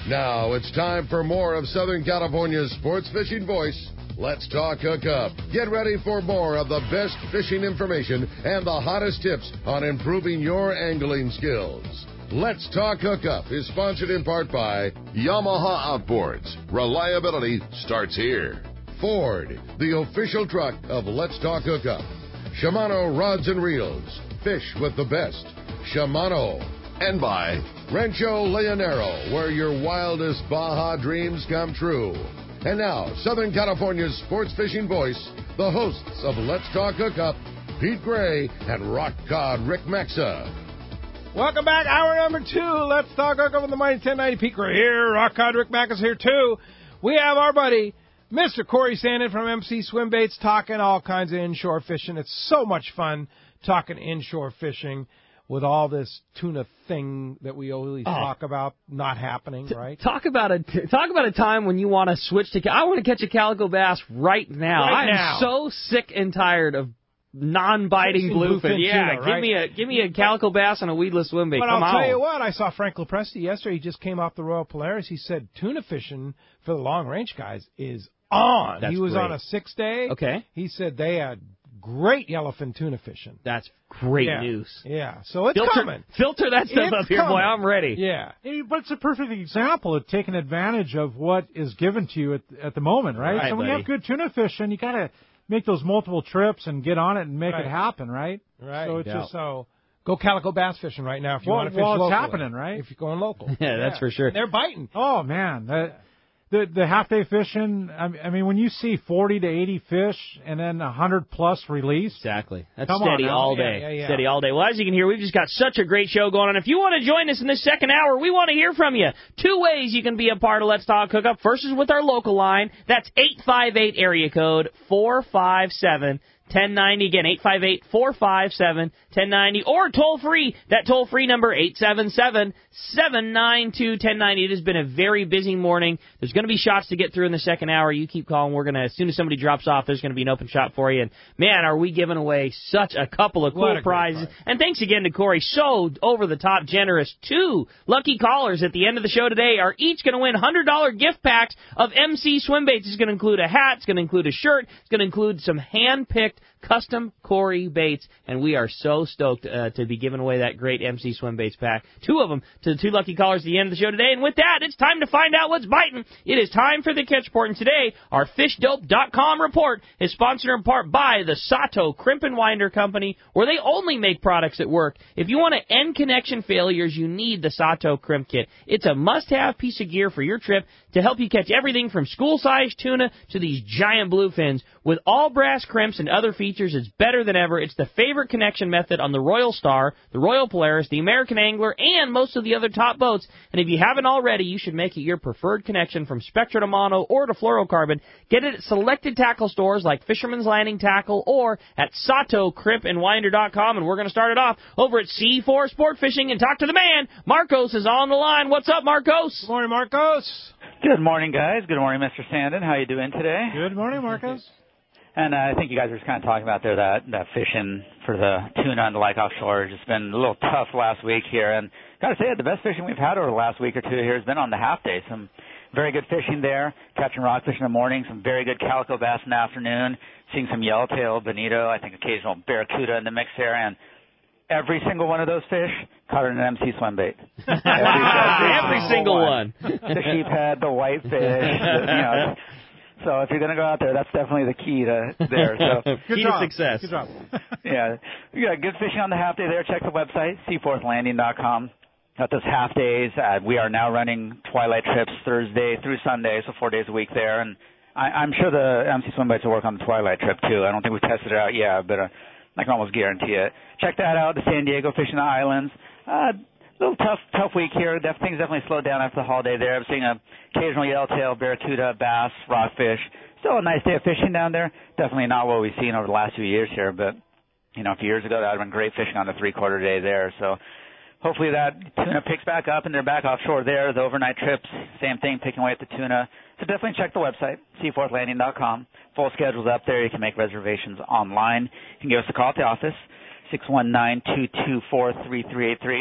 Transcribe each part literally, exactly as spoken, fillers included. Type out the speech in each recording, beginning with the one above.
Now it's time for more of Southern California's sports fishing voice. Let's talk hookup. Get ready for more of the best fishing information and the hottest tips on improving your angling skills. Let's Talk Hookup is sponsored in part by Yamaha Outboards. Reliability starts here. Ford, the official truck of Let's Talk Hookup. Shimano Rods and Reels. Fish with the best. Shimano. And by Rancho Leonero, where your wildest Baja dreams come true. And now, Southern California's sports fishing voice, the hosts of Let's Talk Hookup, Pete Gray and Rock Cod Rick Maxa. Welcome back, hour number two. Let's Talk Hookup on the Mighty ten ninety. Pete Gray here. Rock Cod Rick Maxa here, too. We have our buddy, Mister Corey Sandin from M C Swim Baits, talking all kinds of inshore fishing. It's so much fun talking inshore fishing with all this tuna thing that we always oh. talk about not happening, right? Talk about a talk about a time when you want to switch to. I want to catch a calico bass right now. Right I'm now. so sick and tired of non-biting bluefin. bluefin Yeah, tuna, right? give me a give me a calico bass and a weedless swim bait. But Come I'll on. tell you what, I saw Frank Lopresti yesterday. He just came off the Royal Polaris. He said tuna fishing for the long range guys is on. That's he was great. on a six day. Okay. He said they had great yellowfin tuna fishing. That's great yeah. news. Yeah, so it's filter, coming. Filter that stuff It's up here, coming. boy. I'm ready. Yeah. But it's a perfect example of taking advantage of what is given to you at, at the moment, right? Right, so when buddy. you have good tuna fishing, you got to make those multiple trips and get on it and make Right. it happen, right? Right. So it's Yeah. just so go calico bass fishing right now if you Well, want to fish well, it's locally. happening, right? If you're going local. Yeah, that's for sure. They're biting. Oh man, that, the the half day fishing. I mean, I mean, when you see forty to eighty fish and then a hundred plus release, Exactly. That's Come on steady now. all Yeah, day. yeah, yeah. Steady all day. Well, as you can hear, we've just got such a great show going on. If you want to join us in this second hour, we want to hear from you. Two ways you can be a part of Let's Talk Hookup. First is with our local line. That's eight five eight area code four five seven ten ninety. Again, eight five eight, four five seven, ten ninety. Or toll free. That toll free number, eight seven seven, seven nine two, one zero nine zero. It has been a very busy morning. There's going to be shots to get through in the second hour. You keep calling. We're going to, as soon as somebody drops off, there's going to be an open shot for you. And man, are we giving away such a couple of What cool a great prizes. prize. And thanks again to Corey. So over the top generous. Two lucky callers at the end of the show today are each going to win one hundred dollars gift packs of M C Swim Baits. It's going to include a hat. It's going to include a shirt. It's going to include some hand-picked custom Corey baits, and we are so stoked uh, to be giving away that great M C Swim Baits pack. Two of them to the two lucky callers at the end of the show today. And with that, it's time to find out what's biting. It is time for the Catch Report, and today, our fish dope dot com report is sponsored in part by the Sato Crimp and Winder Company, where they only make products that work. If you want to end connection failures, you need the Sato Crimp Kit. It's a must-have piece of gear for your trip to help you catch everything from school-sized tuna to these giant bluefins. With all brass crimps and other features, it's better than ever. It's the favorite connection method on the Royal Star, the Royal Polaris, the American Angler, and most of the other top boats. And if you haven't already, you should make it your preferred connection from Spectra to Mono or to Fluorocarbon. Get it at selected tackle stores like Fisherman's Landing Tackle or at Sato Crimp and Winder dot com. And we're going to start it off over at C four Sport Fishing and talk to the man. Marcos is on the line. What's up, Marcos? Good morning, Marcos. Good morning, guys. Good morning, Mister Sandin. How you doing today? good morning, Marcos. And uh, I think you guys were just kind of talking about there that, that fishing for the tuna on the lake offshore has just been a little tough last week here. And got to say, the best fishing we've had over the last week or two here has been on the half day. Some very good fishing there, catching rockfish in the morning, some very good calico bass in the afternoon, seeing some yellowtail, bonito, I think occasional barracuda in the mix there. And every single one of those fish caught in an M C swim bait. Every, every, Every single one. The sheephead, the whitefish, the, you know. So if you're going to go out there, that's definitely the key to there. So Good Key job. to success. Good job. yeah, you got good fishing on the half day there. Check the website, seaforth landing dot com. Got those half days. Uh, we are now running twilight trips Thursday through Sunday, so four days a week there. And I, I'm sure the M C swim baits will work on the twilight trip too. I don't think we've tested it out yet, but uh, I can almost guarantee it. Check that out. The San Diego Fishing the Islands. Uh, A little tough, tough week here. Def- things definitely slowed down after the holiday there. I'm seeing a occasional yellowtail, barracuda, bass, rockfish. Still a nice day of fishing down there. Definitely not what we've seen over the last few years here, but you know, a few years ago that would have been great fishing on the three-quarter day there. So hopefully that tuna picks back up and they're back offshore there. The overnight trips, same thing, picking away at the tuna. So definitely check the website, seaforth landing dot com. Full schedule's up there. You can make reservations online. You can give us a call at the office, six one nine, two two four, three three eight three.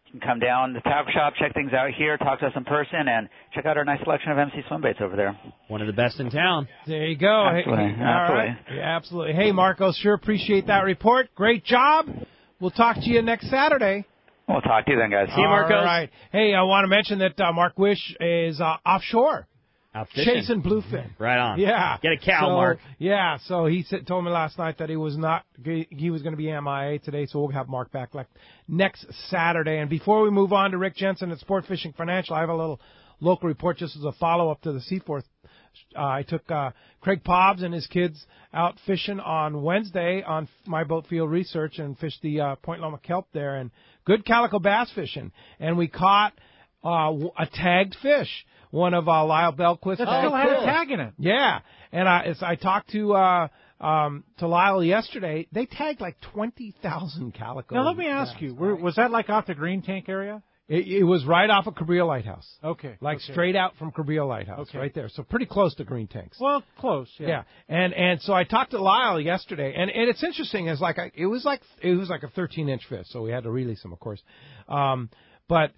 You can come down to the tackle shop, check things out here, talk to us in person, and check out our nice selection of M C swim baits over there. One of the best in town. There you go. Absolutely. Hey, Absolutely. All right. Yeah, absolutely. Hey, Marcos, sure appreciate that report. Great job. We'll talk to you next Saturday. We'll talk to you then, guys. See you, Marcos. All right. Hey, I want to mention that uh, Mark Wish is uh, offshore. Out fishing. Chasing bluefin. Right on. Yeah. Get a cow, so, Mark. Yeah, so he said, told me last night that he was not he was going to be M I A today, so we'll have Mark back like next Saturday. And before we move on to Rick Jensen at Sport Fishing Financial, I have a little local report just as a follow-up to the Seaforth. Uh, I took uh, Craig Pobbs and his kids out fishing on Wednesday on My Boat Field Research and fished the uh, Point Loma kelp there, and good calico bass fishing. And we caught uh, a tagged fish, one of uh, Lyle Belquist's. That tagged still had fish. a tag in it. Yeah, and I, as I talked to uh, um, to Lyle yesterday, they tagged like twenty thousand calico. Now, let me ask bass, you, were, right? was that like off the green tank area? It, it was right off of Cabrillo Lighthouse. Okay. Like okay. straight out from Cabrillo Lighthouse, Okay. right there. So pretty close to Green Tanks. Well, close, yeah. Yeah, and and so I talked to Lyle yesterday, and, and it's interesting. It's like I, it was like it was like a thirteen inch fish, so we had to release him, of course. Um, but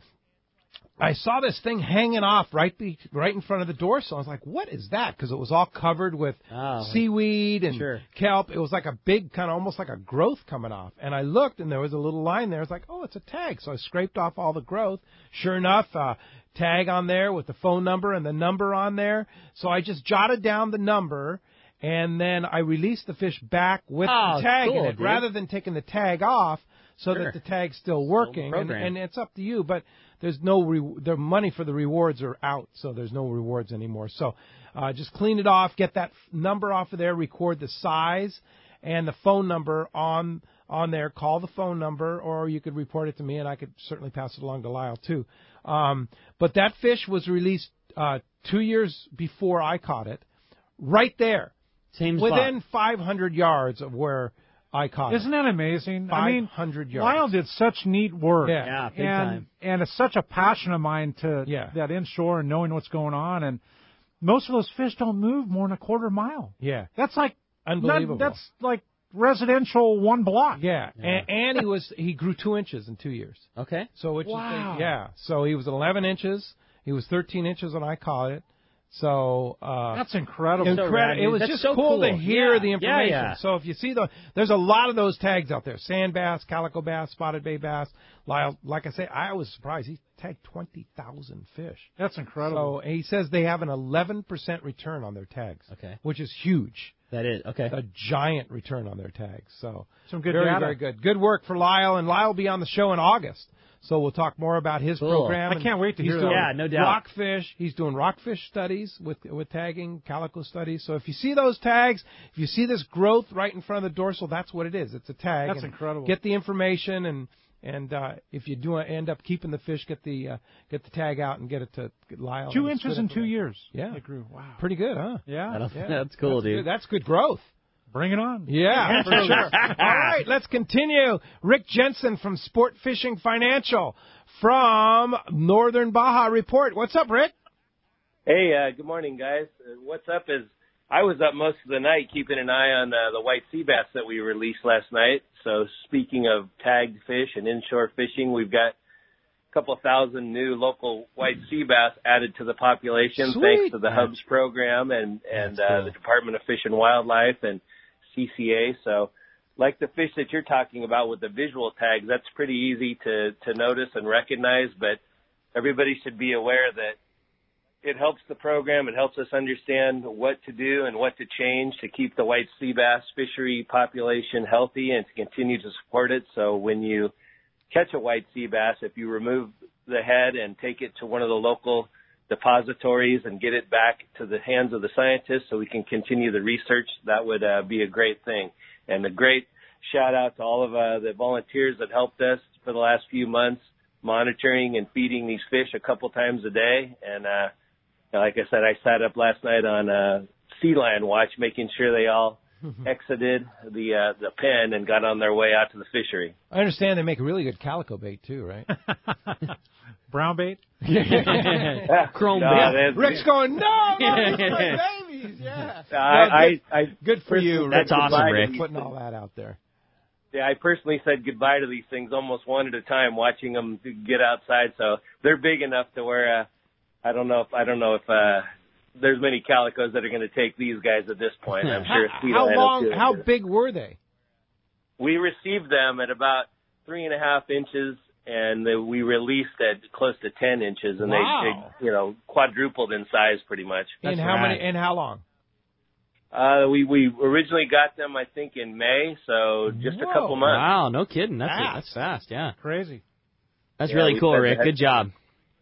I saw this thing hanging off right be, right in front of the door, so I was like, "What is that?" Because it was all covered with Oh, seaweed and sure. kelp. It was like a big kind of almost like a growth coming off. And I looked, and there was a little line there. I was like, "Oh, it's a tag." So I scraped off all the growth. Sure enough, uh, tag on there with the phone number and the number on there. So I just jotted down the number, and then I released the fish back with Oh, the tag cool, in it, dude. rather than taking the tag off, so Sure. that the tag's still working. and, programmed. and it's up to you, but there's no re- the money for the rewards are out, so there's no rewards anymore. So uh, just clean it off, get that f- number off of there, record the size and the phone number on on there. Call the phone number, or you could report it to me, and I could certainly pass it along to Lyle too. Um, but that fish was released uh, two years before I caught it, right there, Same spot. within five hundred yards of where I caught Isn't it. that amazing? I mean, five hundred yards. Lyle did such neat work. Yeah. Yeah, big and, time. And it's such a passion of mine to Yeah. that inshore and knowing what's going on. And most of those fish don't move more than a quarter mile. Yeah, That's like unbelievable. Not, that's like residential one block. Yeah, Yeah. And, and he was he grew two inches in two years. Okay. So which Wow. is yeah. So he was eleven inches. He was thirteen inches when I caught it. So uh, That's incredible. so incredible. rad, It dude. was That's just so cool, to cool. hear Yeah. the Yeah, information. yeah. So if you see the, there's a lot of those tags out there: sand bass, calico bass, spotted bay bass. Lyle, like I say, I was surprised he tagged twenty thousand fish. That's incredible. So he says they have an eleven percent return on their tags. Okay. Which is huge. That is okay. A giant return on their tags. So Some good very, data. very good. Good work for Lyle, and Lyle will be on the show in August. So we'll talk more about his Cool. program. I can't wait to He's hear doing that. Yeah, no doubt. Rockfish. He's doing rockfish studies with with tagging, calico studies. So if you see those tags, if you see this growth right in front of the dorsal, that's what it is. It's a tag. That's And incredible. Get the information, and and uh, if you do end up keeping the fish, get the uh, get the tag out and get it to get Lyle. Two and it's inches good in two information. years. Yeah. It grew. Wow. Pretty good, huh? Yeah. That'll- Yeah. That's cool, That's dude. good. That's good growth. Bring it on. Yeah, for sure. All right, let's continue. Rick Jensen from Sport Fishing Financial from Northern Baja Report. What's up, Rick? Hey, uh, good morning, guys. Uh, what's up is I was up most of the night keeping an eye on uh, the white sea bass that we released last night. So speaking of tagged fish and inshore fishing, we've got a couple of thousand new local white sea bass added to the population Sweet. thanks to the Hubs program and, and That's uh, cool. the Department of Fish and Wildlife and C C A. So like the fish that you're talking about with the visual tags, that's pretty easy to, to notice and recognize, but everybody should be aware that it helps the program. It helps us understand what to do and what to change to keep the white sea bass fishery population healthy and to continue to support it. So when you catch a white sea bass, if you remove the head and take it to one of the local depositories and get it back to the hands of the scientists so we can continue the research, that would uh, be a great thing. And a great shout out to all of uh, the volunteers that helped us for the last few months monitoring and feeding these fish a couple times a day. And uh, like I said, I sat up last night on uh, Sea Lion Watch, making sure they all exited the uh, the pen and got on their way out to the fishery. I understand they make really good calico bait, too, right? Brown bait. Chrome No, bait. that's- Rick's going, no, no, these are my babies. Yeah. I, No, I, good, I, good for you, Rick. That's awesome, Glad Rick. Putting all that out there. Yeah, I personally said goodbye to these things almost one at a time, watching them get outside. So they're big enough to where uh, I don't know if I don't know if uh, there's many calicos that are going to take these guys at this point. I'm sure. How, how long? How big were they? We received them at about three and a half inches, and they, we released at close to ten inches, and wow. they, they, you know, quadrupled in size pretty much. And how right. many? And how long? Uh, we we originally got them, I think, in May, so just Whoa. a couple months. Wow, no kidding. That's fast. that's fast. Yeah, crazy. That's yeah, really cool, Rick. That. Good job.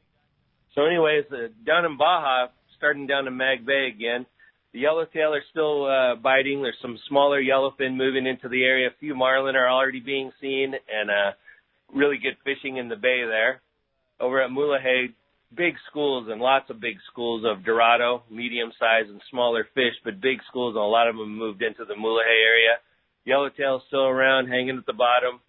So, anyways, uh, down in Baja, starting down in Mag Bay again, the yellowtail are still uh, biting. There's some smaller yellowfin moving into the area. A few marlin are already being seen, and uh, really good fishing in the bay there. Over at Mulegé, big schools and lots of big schools of Dorado, medium-sized and smaller fish, but big schools, and a lot of them moved into the Mulegé area. Yellowtail's still around, hanging at the bottom.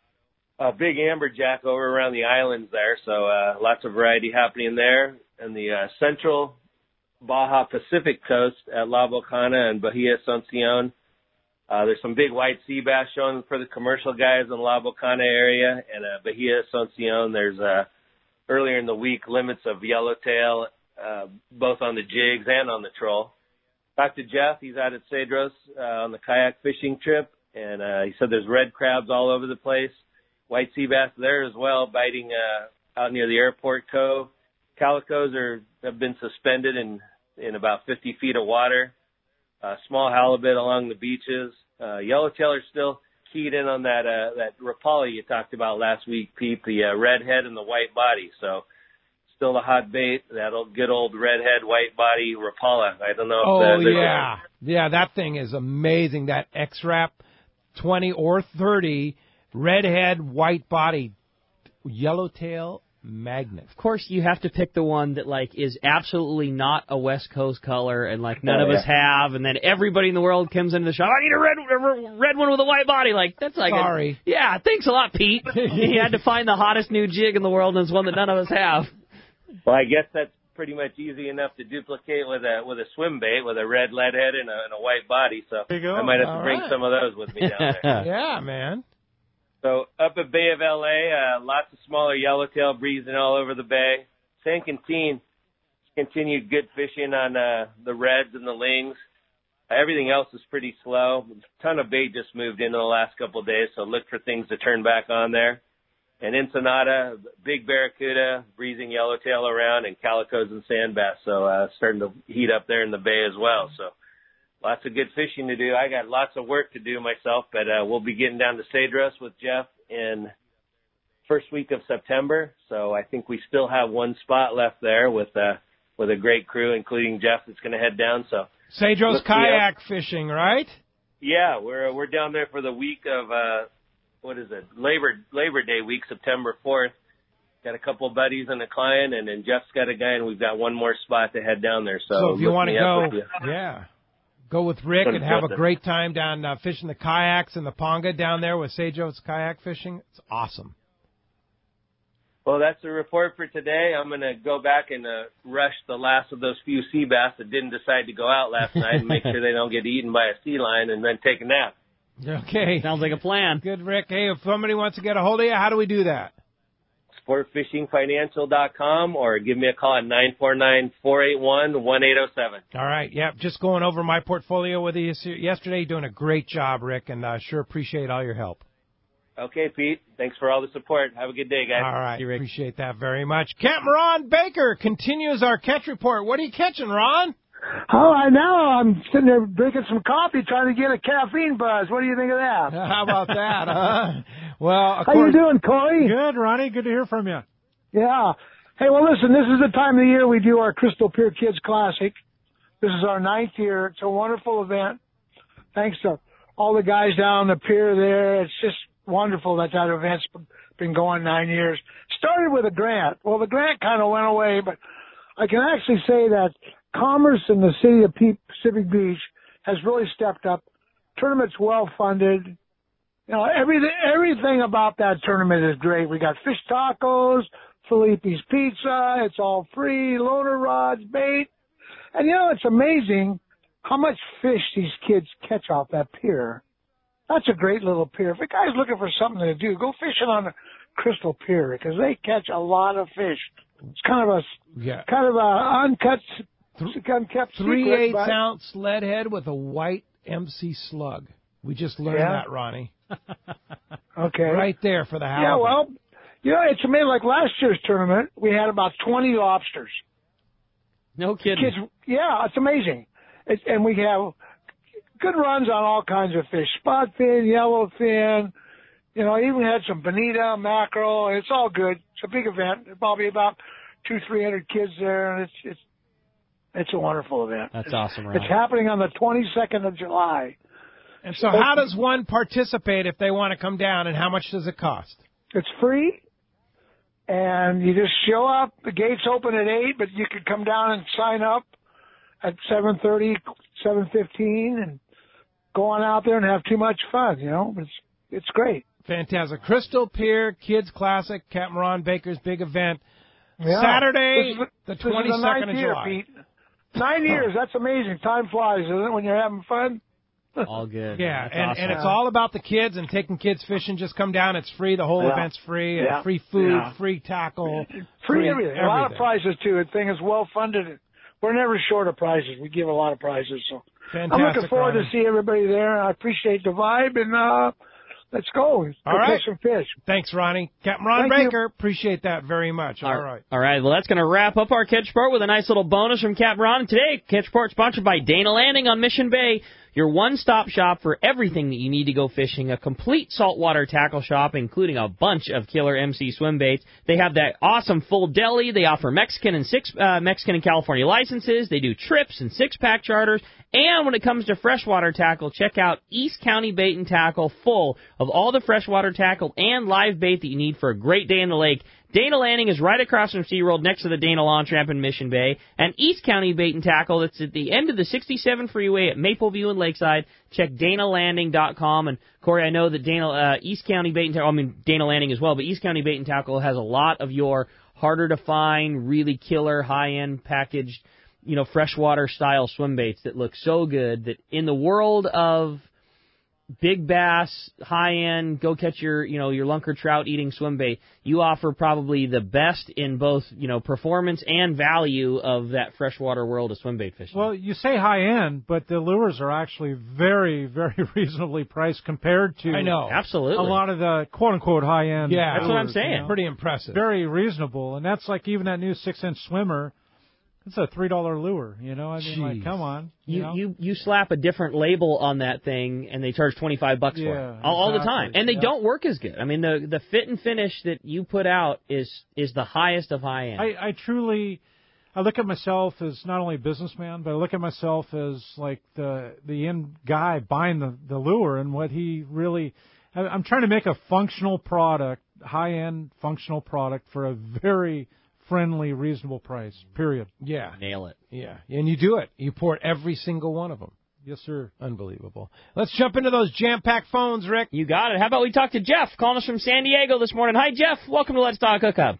A big amberjack over around the islands there, so uh, lots of variety happening there. And the uh, central Baja Pacific coast at La Bocana and Bahia Asuncion, uh, there's some big white sea bass showing for the commercial guys in La Bocana area, and uh, Bahia Asuncion, there's uh, earlier in the week limits of yellowtail, uh, both on the jigs and on the troll. Talked to Jeff. He's out at Cedros uh, on the kayak fishing trip, and uh, he said there's red crabs all over the place. White sea bass there as well, biting uh, out near the airport cove. Calicos are have been suspended in, in about fifty feet of water. Uh, small halibut along the beaches. Uh, yellowtail are still keyed in on that uh, that Rapala you talked about last week, Pete, the uh, red head and the white body. So still a hot bait, that old, good old red head, white body Rapala. I don't know if Oh, the, the, yeah. Yeah, that thing is amazing. That X-Rap twenty or thirty, red head, white body, yellowtail magnet. Of course, you have to pick the one that, like, is absolutely not a West Coast color and, like, none oh, of yeah. us have, and then everybody in the world comes into the shop, I need a red a red one with a white body. Like, that's like Sorry. A, yeah, thanks a lot, Pete. You had to find the hottest new jig in the world, and it's one that none of us have. Well, I guess that's pretty much easy enough to duplicate with a with a swim bait with a red lead head and a, and a white body. So I might have All to bring right. some of those with me down there. Yeah, man. So up at Bay of L A, uh, lots of smaller yellowtail breezing all over the bay. San Quintin continued good fishing on uh, the reds and the lings. Everything else is pretty slow. A ton of bait just moved in, in the last couple of days, so look for things to turn back on there. And Ensenada, big barracuda, breezing yellowtail around, and calicos and sand bass. So uh, starting to heat up there in the bay as well. So lots of good fishing to do. I got lots of work to do myself, but uh, we'll be getting down to Cedros with Jeff in first week of September. So I think we still have one spot left there with uh, with a great crew, including Jeff, that's going to head down. So Cedros kayak fishing, right? Yeah, we're we're down there for the week of uh, what is it? Labor Labor Day week, September fourth. Got a couple buddies and a client, and then Jeff's got a guy, and we've got one more spot to head down there. So, so if you want to go, you. yeah. Go with Rick and have a great time down uh, fishing the kayaks and the Ponga down there with Cedros kayak fishing. It's awesome. Well, that's the report for today. I'm going to go back and uh, rush the last of those few sea bass that didn't decide to go out last night and make sure they don't get eaten by a sea lion and then take a nap. Okay. Sounds like a plan. Good, Rick. Hey, if somebody wants to get a hold of you, how do we do that? sport fishing financial dot com or give me a call at nine four nine, four eight one, one eight zero seven. All right. Yeah, just going over my portfolio with you yesterday. Doing a great job, Rick, and uh, sure appreciate all your help. Okay, Pete. Thanks for all the support. Have a good day, guys. All right. Appreciate that very much. Captain Ron Baker continues our catch report. What are you catching, Ron? Oh, I know. I'm sitting there drinking some coffee, trying to get a caffeine buzz. What do you think of that? How about that, huh? Well, of How course. you doing, Corey? Good, Ronnie. Good to hear from you. Yeah. Hey, well, listen, this is the time of the year we do our Crystal Pier Kids Classic. This is our ninth year. It's a wonderful event. Thanks to all the guys down the pier there. It's just wonderful that that event's been going nine years. Started with a grant. Well, the grant kind of went away, but I can actually say that Commerce in the city of Pacific Beach has really stepped up. Tournament's well funded. You know, everything, everything about that tournament is great. We got fish tacos, Felipe's Pizza. It's all free, loader rods, bait. And, you know, it's amazing how much fish these kids catch off that pier. That's a great little pier. If a guy's looking for something to do, go fishing on the Crystal Pier because they catch a lot of fish. It's kind of a Yeah. kind of a uncut, unkept Three secret, eighths but- ounce lead head with a white M C slug. We just learned Yeah. that, Ronnie. Okay. Right there for the halibut. Yeah, well, you know, it's amazing. Like last year's tournament, we had about twenty lobsters. No kidding. Kids, yeah, it's amazing. It's, and we have good runs on all kinds of fish: spotfin, yellowfin. You know, even had some bonita, mackerel. It's all good. It's a big event. There's probably about two, three hundred kids there, and it's it's it's a wonderful event. That's it's, awesome, Ron. It's happening on the twenty-second of July. And so how does one participate if they want to come down, and how much does it cost? It's free, and you just show up. The gates open at eight, but you can come down and sign up at seven thirty, seven fifteen, and go on out there and have too much fun. You know, it's it's great. Fantastic. Crystal Pier Kids Classic, Captain Ron Baker's big event. Yeah. Saturday, This is the this is twenty-second ninth of year, July. Pete. Nine years. That's amazing. Time flies, isn't it, when you're having fun? All good. Yeah, That's and, awesome. and it's all about the kids and taking kids fishing. Just come down. It's free. The whole Yeah. event's free. Yeah. Free food, Yeah. free tackle. Free everything. A lot of everything. prizes, too. The thing is well funded. We're never short of prizes. We give a lot of prizes. So Fantastic, I'm looking forward Ronnie. to see everybody there. I appreciate the vibe, and uh, let's go. Let's All go right. catch some fish. Thanks, Ronnie. Captain Ron Thank you. Baker, appreciate that very much. All right. All right, well, that's going to wrap up our Catch Report with a nice little bonus from Captain Ron. Today, Catch Report sponsored by Dana Landing on Mission Bay, your one-stop shop for everything that you need to go fishing, a complete saltwater tackle shop, including a bunch of killer M C swim baits. They have that awesome full deli. They offer Mexican and six uh, Mexican and California licenses. They do trips and six-pack charters. And when it comes to freshwater tackle, check out East County Bait and Tackle, full of all the freshwater tackle and live bait that you need for a great day in the lake. Dana Landing is right across from SeaWorld next to the Dana Launch Ramp in Mission Bay. And East County Bait and Tackle, that's at the end of the sixty-seven freeway at Mapleview and Lakeside. Check dana landing dot com. And, Corey, I know that Dana uh, East County Bait and Tackle, I mean, Dana Landing as well, but East County Bait and Tackle has a lot of your harder-to-find, really killer, high-end packaged, you know, freshwater-style swim baits that look so good that in the world of big bass, high-end, go catch your, you know, your lunker trout eating swim bait, you offer probably the best in both, you know, performance and value of that freshwater world of swim bait fishing. Well, you say high-end, but the lures are actually very, very reasonably priced compared to I know. Absolutely. a lot of the quote-unquote high-end Yeah. That's what I'm lures, saying. you know? Pretty impressive. Very reasonable, and that's like even that new six-inch swimmer. It's a three dollar lure, you know. I mean, Jeez. like, come on, you, You, know? you you slap a different label on that thing, and they charge twenty-five bucks for Yeah, it all, all the exactly. time, and they Yeah. don't work as good. I mean, the the fit and finish that you put out is is the highest of high end. I, I truly, I look at myself as not only a businessman, but I look at myself as like the the end guy buying the the lure and what he really. I, I'm trying to make a functional product, high end functional product for a very friendly, reasonable price. Period. Yeah. Nail it. Yeah. And you do it. You port every single one of them. Yes, sir. Unbelievable. Let's jump into those jam-packed phones, Rick. You got it. How about we talk to Jeff, calling us from San Diego this morning? Hi, Jeff. Welcome to Let's Talk Hookup.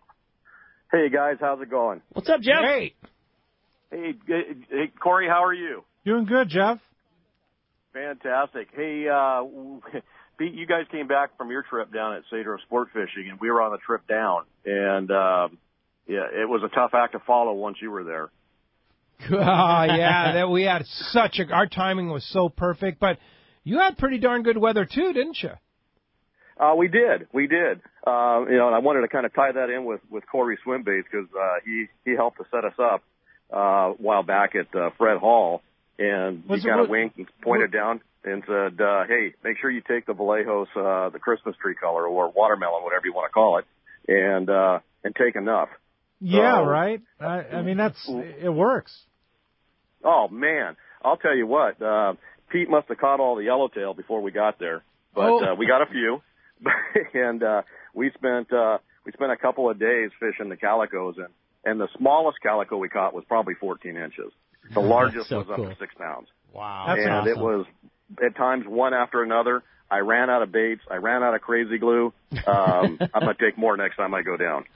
Hey guys, how's it going? What's up, Jeff? Great. Hey, hey Corey, how are you? Doing good, Jeff. Fantastic. Hey, uh, Pete, you guys came back from your trip down at Cedro Sport Fishing, and we were on the trip down, and um, yeah, it was a tough act to follow once you were there. Oh, yeah, that we had such a, our timing was so perfect, but you had pretty darn good weather too, didn't you? Uh, we did, we did. Uh, you know, and I wanted to kind of tie that in with with Corey Swim Baits because uh, he he helped to set us up uh, a while back at uh, Fred Hall, and Was he it- kind of what- winked and pointed down and said, uh, "Hey, make sure you take the Vallejos, uh, the Christmas tree color or watermelon, whatever you want to call it, and uh, and take enough." Yeah, So- right. I, I mean, that's it works. Oh man, I'll tell you what. Uh, Pete must have caught all the yellowtail before we got there, but Oh. uh, we got a few, and uh, we spent uh, we spent a couple of days fishing the calicos, and and the smallest calico we caught was probably fourteen inches. The largest so was up cool. to six pounds. Wow. That's and awesome. it was at times one after another. I ran out of baits. I ran out of crazy glue. Um, I'm gonna take more next time I go down. Pete,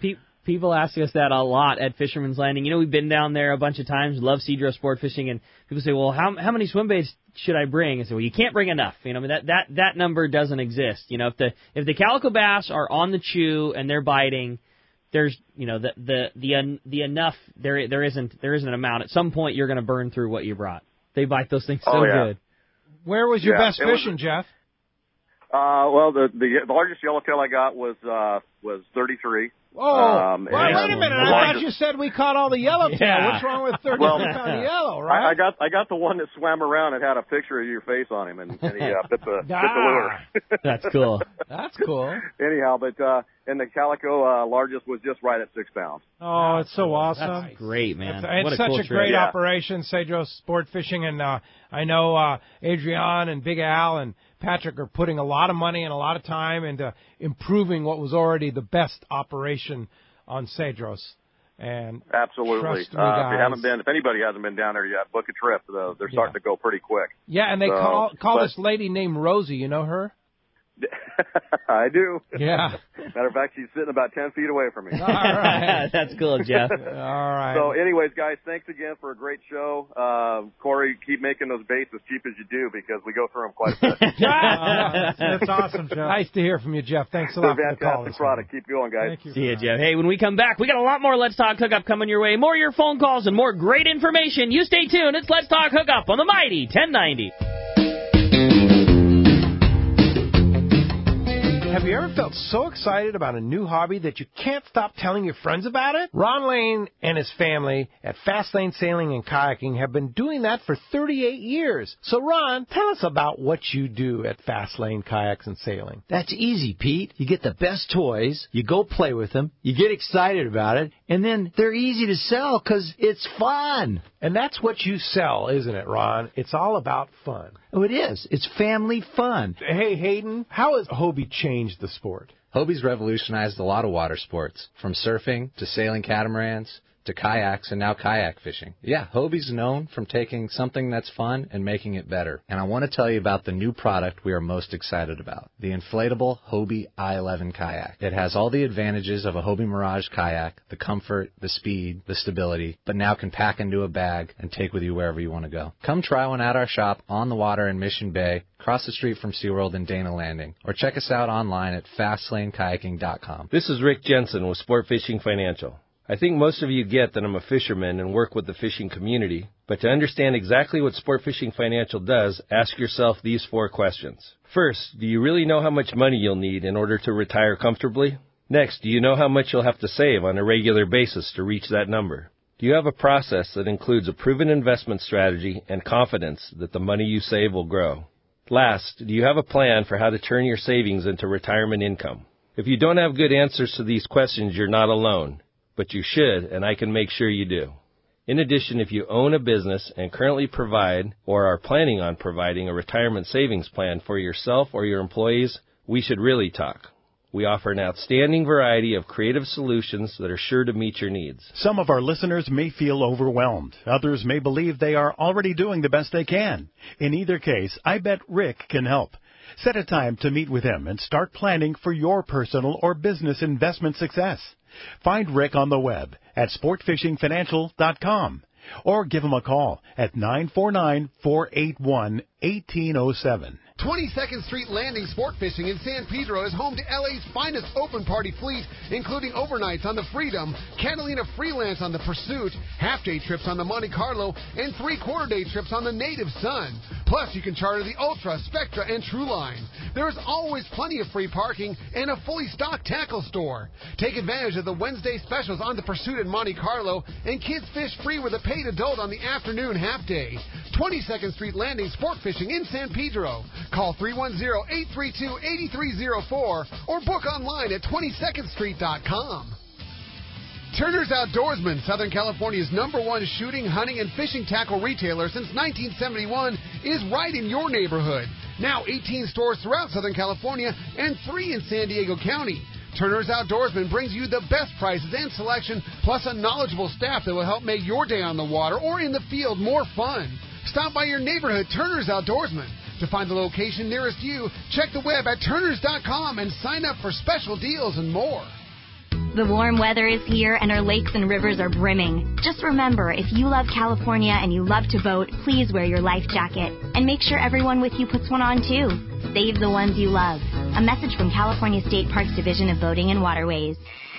People ask us that a lot at Fisherman's Landing. You know, we've been down there a bunch of times, love Cedro Sport Fishing, and people say, well, how how many swim baits should I bring? I say, well, you can't bring enough. You know, I mean, that, that, that number doesn't exist. You know, if the if the calico bass are on the chew and they're biting, there's, you know, the the the, un, the enough, there there isn't there isn't an amount. At some point, you're going to burn through what you brought. They bite those things so oh, yeah. good. Where was your yeah, best fishing, was, Jeff? Uh, well, the, the the largest yellowtail I got was uh, was thirty-three. Oh, um, well, wait a minute! I largest, thought you said we caught all the yellowtail. Yeah. What's wrong with thirty-three well, pound yellow, right? I, I got I got the one that swam around and had a picture of your face on him, and, and he uh, bit the bit the lure. That's cool. That's cool. Anyhow, but uh, and the calico uh, largest was just right at six pounds. Oh, it's so awesome! That's great, man. It's, it's what a such cool a great trip. Yeah. operation, Cedro Sport Fishing, and uh, I know uh, Adrian and Big Al and Patrick are putting a lot of money and a lot of time into improving what was already the best operation on Cedros. And Absolutely. trust me, Uh, if guys. you haven't been, if anybody hasn't been down there yet, book a trip. Though they're starting Yeah. to go pretty quick. Yeah, and they So, call call but- this lady named Rosie. You know her? I do. Yeah. Matter of fact, she's sitting about ten feet away from me. All right. That's cool, Jeff. All right. So, anyways, guys, thanks again for a great show. Uh, Corey, keep making those baits as cheap as you do because we go through them quite a bit. Yeah. That's awesome, Jeff. Nice to hear from you, Jeff. Thanks a They're lot for the call. fantastic this product. morning. Keep going, guys. Thank you. See you, Jeff. Hey, when we come back, we got a lot more Let's Talk Hookup coming your way. More of your phone calls and more great information. You stay tuned. It's Let's Talk Hookup on the Mighty ten ninety. Have you ever felt so excited about a new hobby that you can't stop telling your friends about it? Ron Lane and his family at Fast Lane Sailing and Kayaking have been doing that for thirty-eight years. So, Ron, tell us about what you do at Fast Lane Kayaks and Sailing. That's easy, Pete. You get the best toys, you go play with them, you get excited about it, and then they're easy to sell because it's fun. And that's what you sell, isn't it, Ron? It's all about fun. Oh, it is. It's family fun. Hey, Hayden, how has Hobie changed the sport? Hobie's revolutionized a lot of water sports, from surfing to sailing catamarans to kayaks and now kayak fishing. Yeah, Hobie's known from taking something that's fun and making it better. And I want to tell you about the new product we are most excited about, the inflatable Hobie I eleven kayak. It has all the advantages of a Hobie Mirage kayak, the comfort, the speed, the stability, but now can pack into a bag and take with you wherever you want to go. Come try one at our shop on the water in Mission Bay, across the street from SeaWorld and Dana Landing, or check us out online at fast lane kayaking dot com. This is Rick Jensen with Sport Fishing Financial. I think most of you get that I'm a fisherman and work with the fishing community, but to understand exactly what Sport Fishing Financial does, ask yourself these four questions. First, do you really know how much money you'll need in order to retire comfortably? Next, do you know how much you'll have to save on a regular basis to reach that number? Do you have a process that includes a proven investment strategy and confidence that the money you save will grow? Last, do you have a plan for how to turn your savings into retirement income? If you don't have good answers to these questions, you're not alone. But you should, and I can make sure you do. In addition, if you own a business and currently provide or are planning on providing a retirement savings plan for yourself or your employees, we should really talk. We offer an outstanding variety of creative solutions that are sure to meet your needs. Some of our listeners may feel overwhelmed. Others may believe they are already doing the best they can. In either case, I bet Rick can help. Set a time to meet with him and start planning for your personal or business investment success. Find Rick on the web at sport fishing financial dot com or give him a call at nine four nine, four eight one, one eight zero seven. twenty-second Street Landing Sport Fishing in San Pedro is home to L A's finest open party fleet, including overnights on the Freedom, Catalina Freelance on the Pursuit, half-day trips on the Monte Carlo, and three-quarter-day trips on the Native Sun. Plus, you can charter the Ultra, Spectra, and Trueline. There is always plenty of free parking and a fully stocked tackle store. Take advantage of the Wednesday specials on the Pursuit and Monte Carlo, and kids fish free with a paid adult on the afternoon half-day. twenty-second Street Landing Sport Fishing in San Pedro. Call three one zero, eight three two, eight three zero four or book online at twenty second street dot com. Turner's Outdoorsman, Southern California's number one shooting, hunting, and fishing tackle retailer since nineteen seventy-one, is right in your neighborhood. Now eighteen stores throughout Southern California and three in San Diego County. Turner's Outdoorsman brings you the best prices and selection, plus a knowledgeable staff that will help make your day on the water or in the field more fun. Stop by your neighborhood Turner's Outdoorsman. To find the location nearest you, check the web at turners dot com and sign up for special deals and more. The warm weather is here and our lakes and rivers are brimming. Just remember, if you love California and you love to boat, please wear your life jacket. And make sure everyone with you puts one on too. Save the ones you love. A message from California State Parks Division of Boating and Waterways.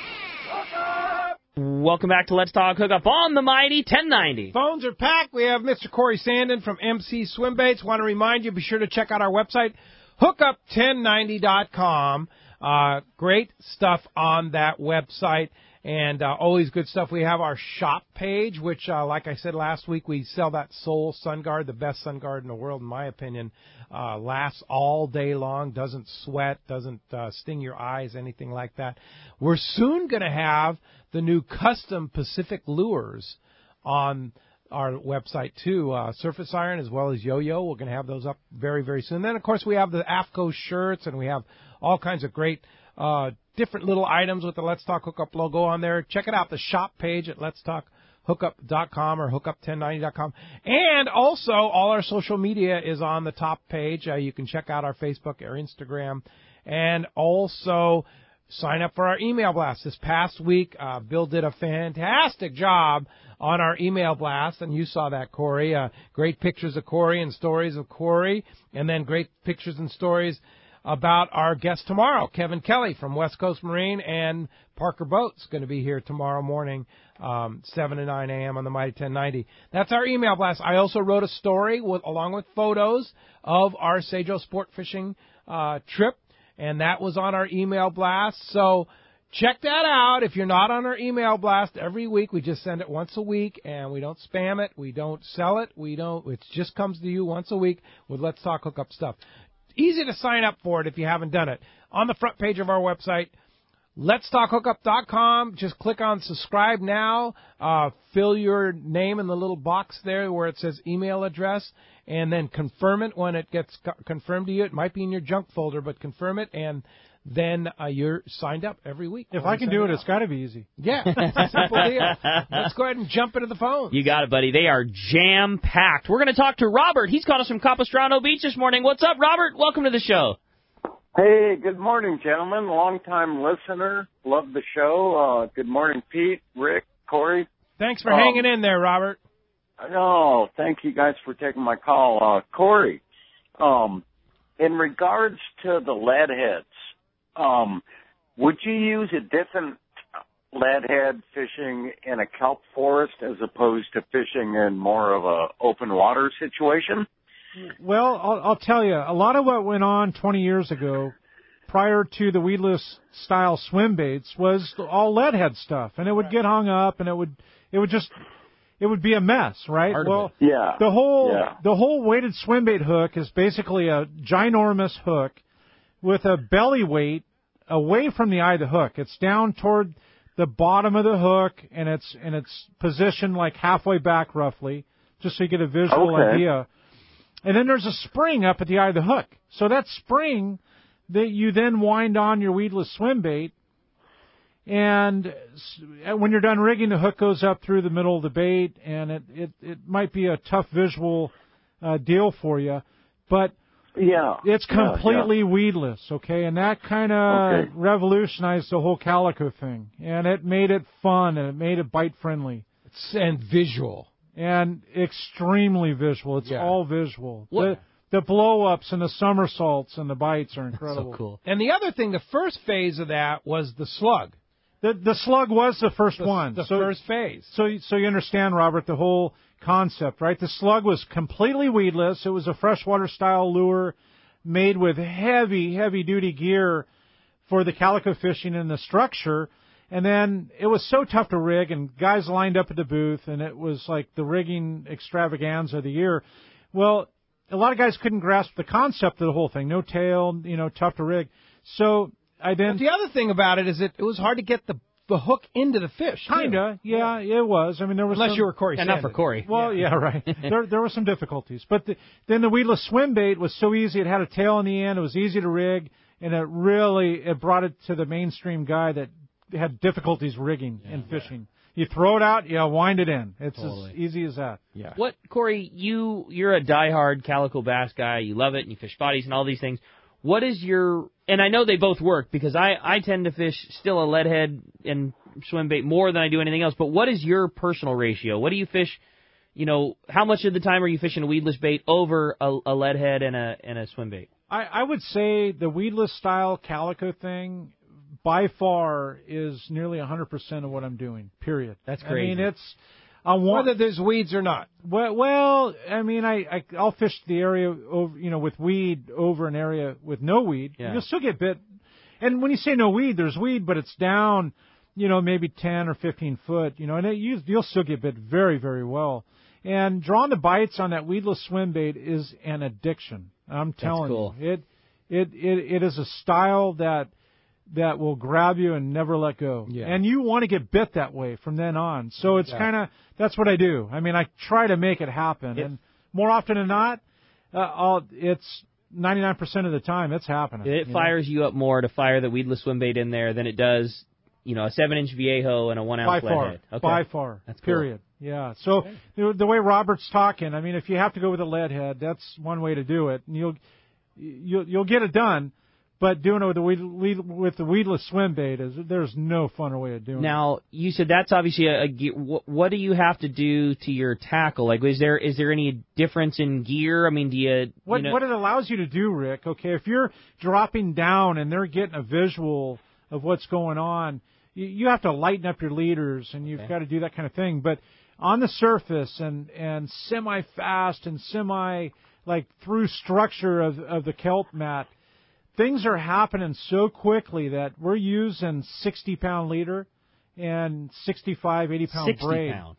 Welcome back to Let's Talk Hookup on the Mighty ten ninety. Phones are packed. We have Mister Corey Sandin from M C Swimbaits. Want to remind you, be sure to check out our website, hookup ten ninety dot com. Uh, great stuff on that website, and uh, always good stuff. We have our shop page, which, uh, like I said last week, we sell that Soul Sun Guard, the best sun guard in the world, in my opinion. Uh, lasts all day long, doesn't sweat, doesn't uh, sting your eyes, anything like that. We're soon going to have the new custom Pacific lures on our website, too. Uh, Surface Iron as well as Yo-Yo. We're going to have those up very, very soon. Then, of course, we have the AFCO shirts, and we have all kinds of great uh, different little items with the Let's Talk Hookup logo on there. Check it out, the shop page at lets talk hookup dot com or hookup ten ninety dot com. And also, all our social media is on the top page. Uh, you can check out our Facebook, our Instagram, and also sign up for our email blast. This past week, uh, Bill did a fantastic job on our email blast, and you saw that, Corey. Uh, great pictures of Corey and stories of Corey, and then great pictures and stories about our guest tomorrow, Kevin Kelly from West Coast Marine, and Parker Boats going to be here tomorrow morning, um, seven to nine a.m. on the Mighty ten ninety. That's our email blast. I also wrote a story with, along with photos of our Sajo Sport Fishing uh, trip, and that was on our email blast. So check that out. If you're not on our email blast every week, we just send it once a week, and we don't spam it. We don't sell it. We don't. It just comes to you once a week with Let's Talk Hookup stuff. Easy to sign up for it if you haven't done it. On the front page of our website, lets talk hookup dot com. Just click on subscribe now. Uh, fill your name in the little box there where it says email address, and then confirm it when it gets co- confirmed to you. It might be in your junk folder, but confirm it, and then uh, you're signed up every week. If I can do it, it it's got to be easy. Yeah, simple deal. Let's go ahead and jump into the phone. You got it, buddy. They are jam-packed. We're going to talk to Robert. He's called us from Capistrano Beach this morning. What's up, Robert? Welcome to the show. Hey, good morning, gentlemen. Long-time listener. Love the show. Uh, good morning, Pete, Rick, Corey. Thanks for um, hanging in there, Robert. No, thank you guys for taking my call. Uh, Corey, um, in regards to the lead heads, Um, would you use a different lead head fishing in a kelp forest as opposed to fishing in more of a open water situation? Well, I'll, I'll tell you, a lot of what went on twenty years ago, prior to the weedless style swim baits, was all lead head stuff, and it would get hung up, and it would, it would just, it would be a mess, right? Part well, of it. yeah, the whole, yeah. the whole weighted swim bait hook is basically a ginormous hook with a belly weight away from the eye of the hook. It's down toward the bottom of the hook, and it's and it's positioned like halfway back roughly, just so you get a visual okay. idea. And then there's a spring up at the eye of the hook. So that spring that you then wind on your weedless swim bait, and when you're done rigging, the hook goes up through the middle of the bait, and it it, it might be a tough visual uh, deal for you, but yeah, it's completely yeah, yeah. weedless, okay? And that kind of okay. revolutionized the whole calico thing, and it made it fun, and it made it bite friendly. It's, and visual. And extremely visual. It's yeah. all visual. What? The, the blow-ups and the somersaults and the bites are incredible. So cool. And the other thing, the first phase of that was the slug. The the slug was the first the, one. The so, first phase. So, so you understand, Robert, the whole concept, right? The slug was completely weedless. It was a freshwater style lure made with heavy, heavy duty gear for the calico fishing and the structure. And then it was so tough to rig, and guys lined up at the booth, and it was like the rigging extravaganza of the year. Well, a lot of guys couldn't grasp the concept of the whole thing. No tail, you know, tough to rig. So I then. But the other thing about it is that it was hard to get the the hook into the fish. Kinda, too. yeah, it was. I mean, there was unless some, you were Corey. And not for Corey. Well, yeah, yeah right. there there were some difficulties, but the, then the weedless swim bait was so easy. It had a tail in the end. It was easy to rig, and it really it brought it to the mainstream guy that had difficulties rigging yeah, and fishing. Yeah. You throw it out, you wind it in. It's totally. as easy as that. Yeah. What, Corey, you, you're a diehard calico bass guy. You love it, and you fish bodies and all these things. what is your, and I know they both work because I, I tend to fish still a lead head and swim bait more than I do anything else, but what is your personal ratio? What do you fish, you know, how much of the time are you fishing a weedless bait over a, a lead head and a, and a swim bait? I, I would say the weedless style calico thing by far is nearly one hundred percent of what I'm doing, period. That's crazy. I mean, it's, I want, whether there's weeds or not. Well, well, I mean, I, I I'll fish the area over, you know, with weed over an area with no weed. Yeah. You'll still get bit. And when you say no weed, there's weed, but it's down, you know, maybe ten or fifteen foot, you know, and it, you, you'll still get bit very, very well. And drawing the bites on that weedless swim bait is an addiction. I'm telling That's cool. you, it, it, it, it is a style that. that will grab you and never let go. Yeah. And you want to get bit that way from then on. So it's Yeah. kind of, that's what I do. I mean, I try to make it happen. It, and more often than not, uh, I'll, it's ninety-nine percent of the time it's happening. It you fires know? you up more to fire the weedless swim bait in there than it does, you know, a seven-inch Viejo and a one-ounce By lead far. head. Okay. By far. That's cool. Period. Yeah. So okay. the, the way Robert's talking, I mean, if you have to go with a lead head, that's one way to do it. And you'll, you'll, you'll get it done. But doing it with the weed, weed, with the weedless swim bait is there's no funner way of doing now, it. Now you said that's obviously a, a gear. What, what do you have to do to your tackle? Like, is there is there any difference in gear? I mean, do you? What you know, what it allows you to do, Rick? Okay, if you're dropping down and they're getting a visual of what's going on, you, you have to lighten up your leaders and you've okay. got to do that kind of thing. But on the surface and and semi fast and semi like through structure of of the kelp mat. Things are happening so quickly that we're using sixty pound leader and sixty-five, eighty pound sixty braid. Pound.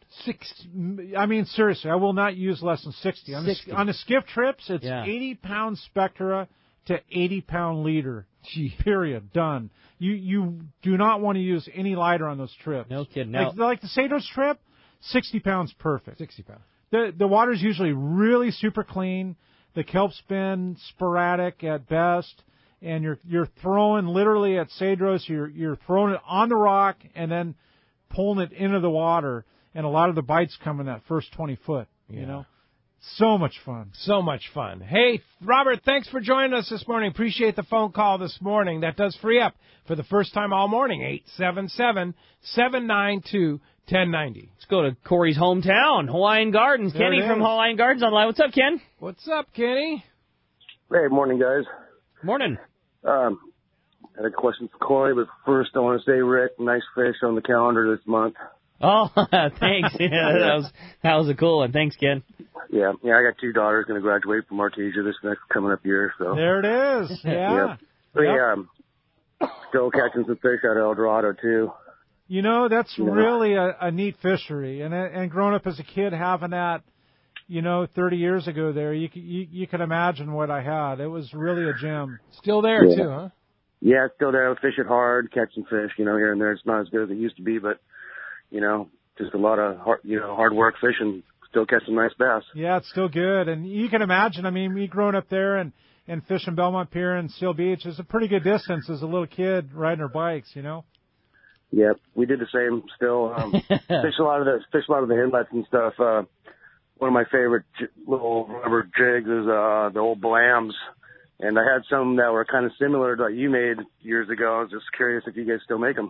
sixty I mean, seriously, I will not use less than sixty. On, sixty. The, on the skiff trips, it's yeah. eighty pound Spectra to eighty pound leader. Gee. Period. Done. You you do not want to use any lighter on those trips. No kidding. No. Like, like the Cedros trip, sixty pounds perfect. sixty pounds. The, the water's usually really super clean. The kelp's been sporadic at best. And you're you're throwing literally at Cedros, you're you're throwing it on the rock and then pulling it into the water, and a lot of the bites come in that first twenty foot. You yeah. know, so much fun, so much fun. Hey, Robert, thanks for joining us this morning. Appreciate the phone call this morning. That does free up for the first time all morning. Eight seven seven seven nine two ten ninety. Let's go to Corey's hometown, Hawaiian Gardens. There Kenny from Hawaiian Gardens online. What's up, Ken? What's up, Kenny? Hey, morning, guys. Morning. Um, I had a question for Corey, but first I want to say, Rick, nice fish on the calendar this month. Oh, thanks. Yeah, that was that was a cool one. Thanks, Ken. Yeah, yeah. I got two daughters going to graduate from Artesia this next coming up year. So there it is. Yeah. yeah. But yep. yeah, um, still catching some fish out of El Dorado too. You know, that's yeah. really a, a neat fishery, and and growing up as a kid having that. You know, thirty years ago there, you, you you can imagine what I had. It was really a gem. Still there, yeah. too, huh? Yeah, still there. I fish it hard, catching fish, you know, here and there. It's not as good as it used to be, but, you know, just a lot of, hard, you know, hard work fishing, still catch some nice bass. Yeah, it's still good. And you can imagine, I mean, me growing up there and, and fishing Belmont Pier and Seal Beach is a pretty good distance as a little kid riding our bikes, you know? Yep, we did the same still. Um, fish a lot of the, fish a lot of the inlets and stuff. Uh, One of my favorite j- little rubber jigs is uh, the old Blams, and I had some that were kind of similar to what you made years ago. I was just curious if you guys still make them.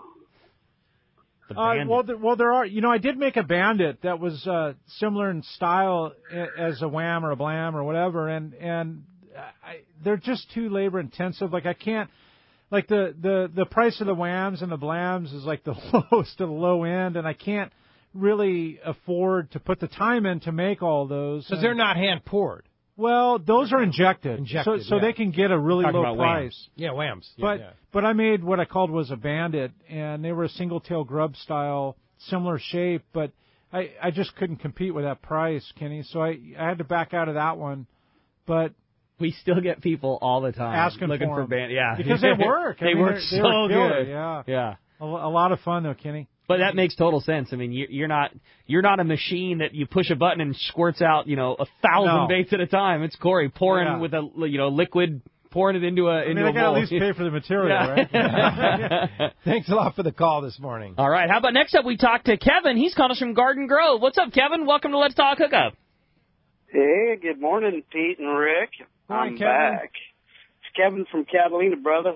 Uh, well, there, well, there are. You know, I did make a Bandit that was uh, similar in style as a Wham or a Blam or whatever, and and I, they're just too labor intensive. Like I can't. Like the, the, the price of the Whams and the Blams is like the lowest of the low end, and I can't really afford to put the time in to make all those. Because they're not hand poured. Well, those are injected, injected so so yeah. they can get a really Talking low about price. Whams. Yeah, Whams. Yeah, but yeah. but I made what I called was a Bandit, and they were a single tail grub style, similar shape, but I I just couldn't compete with that price, Kenny. So I I had to back out of that one. But we still get people all the time asking looking for, for Bandit. Yeah, because they work. they I mean, work they so were good. Yeah, yeah. A, a lot of fun though, Kenny. But that makes total sense. I mean, you're not you're not a machine that you push a button and squirts out, you know, a thousand no. baits at a time. It's Corey pouring yeah. with a you know liquid, pouring it into a I into mean, a I gotta bowl. at least pay for the material, yeah. right? Thanks a lot for the call this morning. All right. How about next up? We talk to Kevin. He's calling us from Garden Grove. What's up, Kevin? Welcome to Let's Talk Hookup. Hey, good morning, Pete and Rick. Morning, I'm Kevin. back. Kevin from Catalina, brother.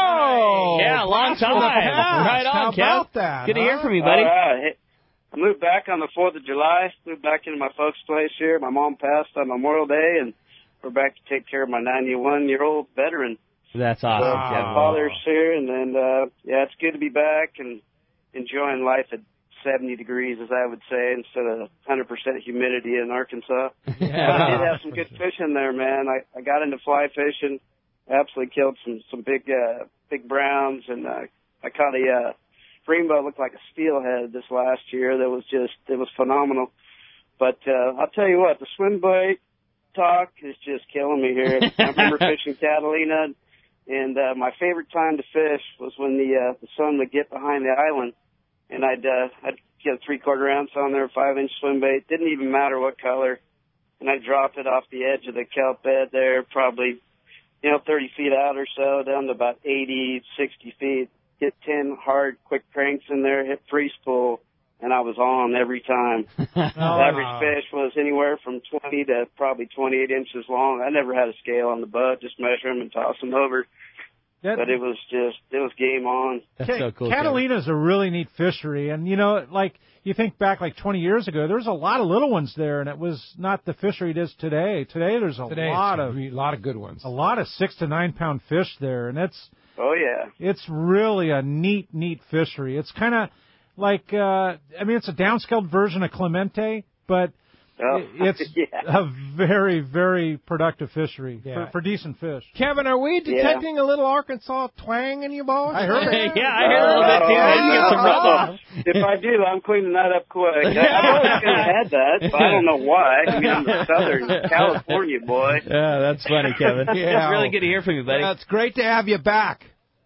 Whoa! Yeah, long Blast from time. the past. Right on, How Kev. about that? Good to huh? hear from you, buddy. All right. I moved back on the fourth of July, moved back into my folks' place here. My mom passed on Memorial Day, and we're back to take care of my ninety-one-year-old veteran. That's awesome, So, Kevin. my father's here, and then, uh, yeah, it's good to be back and enjoying life at seventy degrees, as I would say, instead of one hundred percent humidity in Arkansas. Yeah. But I did have some good fishing there, man. I, I got into fly fishing, absolutely killed some, some big, uh, big browns, and, uh, I caught a, uh, rainbow looked like a steelhead this last year. That was just, it was phenomenal. But, uh, I'll tell you what, the swim bait talk is just killing me here. I remember fishing Catalina, and, uh, my favorite time to fish was when the, uh, the sun would get behind the island, and I'd, uh, I'd get a three quarter ounce on there, five inch swim bait. Didn't even matter what color. And I'd drop it off the edge of the kelp bed there, probably, you know, thirty feet out or so, down to about eighty, sixty feet. Get ten hard, quick cranks in there, hit free spool, and I was on every time. Oh, The average fish was anywhere from twenty to probably twenty-eight inches long. I never had a scale on the boat, just measure them and toss them over. That- but it was just, it was game on. That's Ca- so cool, Catalina is a really neat fishery, and you know, like you think back like twenty years ago, there was a lot of little ones there, and it was not the fishery it is today. Today, there's a Today, lot it's of a lot of good ones. a lot of six to nine pound fish there, and it's Oh, yeah. it's really a neat, neat fishery. It's kind of like uh, I mean, it's a downscaled version of Clemente, but Oh, it's yeah. a very, very productive fishery Yeah. for, for decent fish. Kevin, are we detecting a little Arkansas twang in you boys? I heard it. Yeah, I heard a little bit, too. Oh, Maybe get some rub off. If I do, I'm cleaning that up quick. I, I've always kind of had that, but I don't know why. I mean, I'm a Southern California boy. Yeah, that's funny, Kevin. Yeah. It's really good to hear from you, buddy. Yeah, it's great to have you back.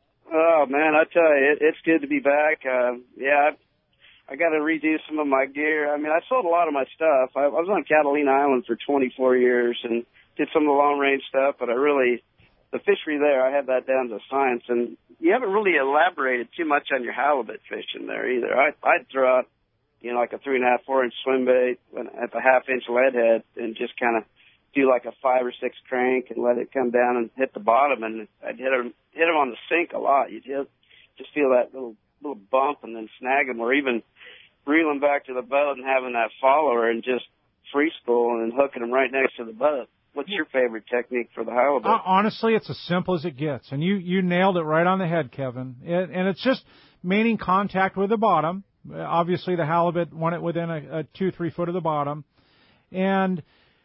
Oh, man, I tell you, it, it's good to be back. Uh, yeah, I, I got to redo some of my gear. I mean, I sold a lot of my stuff. I, I was on Catalina Island for twenty-four years and did some of the long-range stuff, but I really, the fishery there, I had that down to science. And you haven't really elaborated too much on your halibut fishing there either. I, I'd throw out, you know, like a three and a half, four inch swim bait at the half inch lead head and just kind of do like a five or six crank and let it come down and hit the bottom. And I'd hit them, hit them on the sink a lot. You just, just feel that little, little bump and then snag them, or even reeling back to the boat and having that follower and just free spool and hooking them right next to the boat. What's your favorite technique for the halibut? Uh, honestly, it's as simple as it gets, and you you nailed it right on the head, Kevin. It, and it's just maintaining contact with the bottom. Uh, obviously, the halibut want it within a, a two three foot of the bottom. And